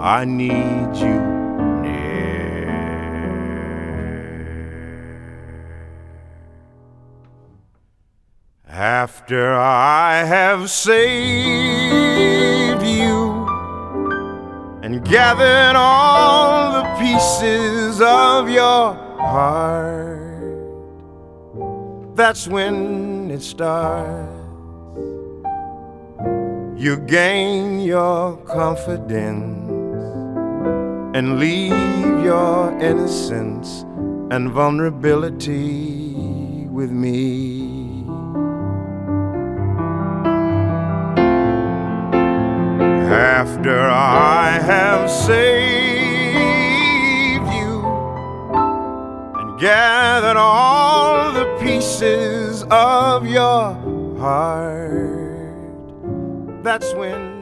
I need you near. After I have saved you and gathered all the pieces of your heart, that's when it starts. You gain your confidence and leave your innocence and vulnerability with me. After I have saved you and gathered all the pieces of your heart, that's when